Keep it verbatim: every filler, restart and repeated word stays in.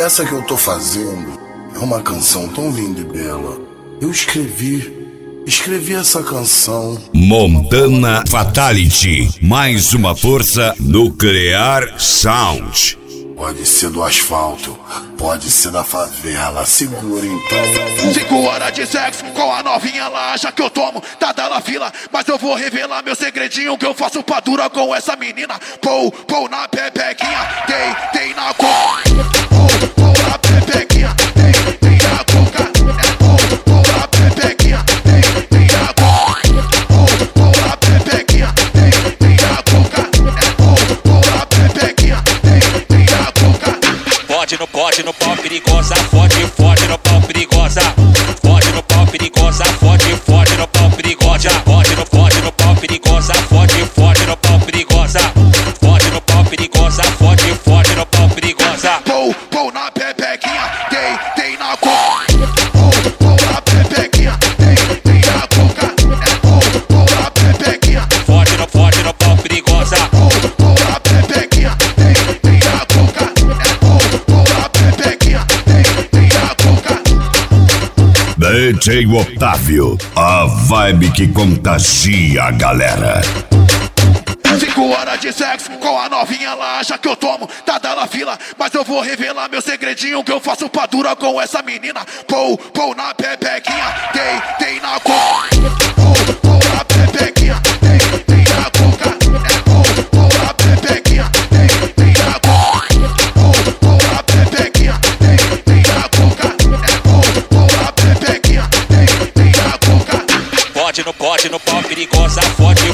essa que eu tô fazendo é uma canção tão linda e bela. Eu escrevi, escrevi essa canção. Montana Fatality, mais uma força Nuclear Sound. Pode ser do asfalto, pode ser da favela, segura então. Cinco horas de sexo com a novinha, ela acha que eu tomo, tá dando fila. Mas eu vou revelar meu segredinho, que eu faço pra dura com essa menina. Pou, pou na pepequinha, tem, tem na coca. Pou, pou na pepequinha, tem, tem na coca. Pou, pou na pepequinha, tem, tem na coca. Pou, pou na pepequinha, tem, tem na coca. Pou, pou na pepequinha, tem, tem na coca. Fode no pote, no pau perigosa, fode, fode no pau perigosa. Fode no pau perigosa, fode, fode no pau perigosa. Fode no, fode no pau perigosa, fode, fode no pau perigosa. Fode no pau perigosa, fode, fode no pau perigosa. Pou, pou na pepequinha, tem, tem na coca. Pou, pou na pepequinha, tem, tem na coca. Pou, pou na pepequinha, Fode no, fode no pau perigosa. pou, pou na pepequinha, tem, tem na coca. Pou, pou na pepequinha, tem, tem na coca. D J Otávio, a vibe que contagia a galera. Cinco horas de sexo com a novinha, ela acha que eu tomo, tá dando fila. Mas eu vou revelar meu segredinho, que eu faço pra dura com essa menina. Pou, pou na pepequinha, tem, tem na coca. Pou, pou na pepequinha, tem, tem na coca. Pou, pou na pepequinha, tem, tem na coca. Pou, pou na pepequinha, tem, tem na coca. Pou, pou na pepequinha, tem, tem na coca. Fode no pote, no pau perigosa, fode,